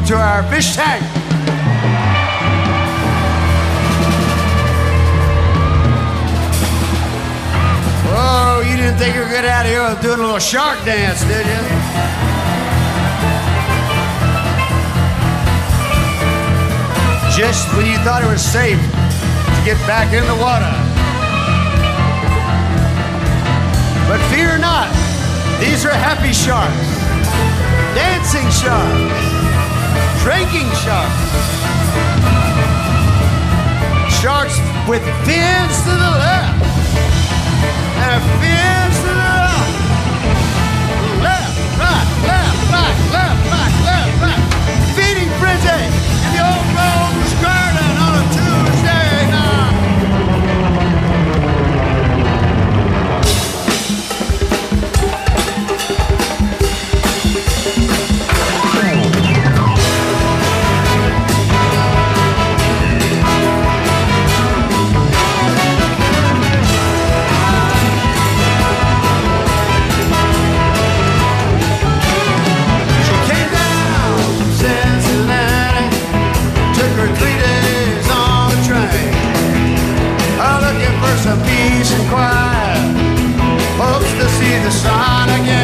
to our fish tank. Oh, you didn't think you would get out of here with doing a little shark dance, did you? Just when you thought it was safe to get back in the water. But fear not, these are happy sharks, dancing sharks, drinking sharks, sharks with fins to the left and fins to the right. Left, right, left, right, left, right, left, right. Feeding frenzy in the old Rose Garden on a Tuesday night. Some peace and quiet, hopes to see the sun again.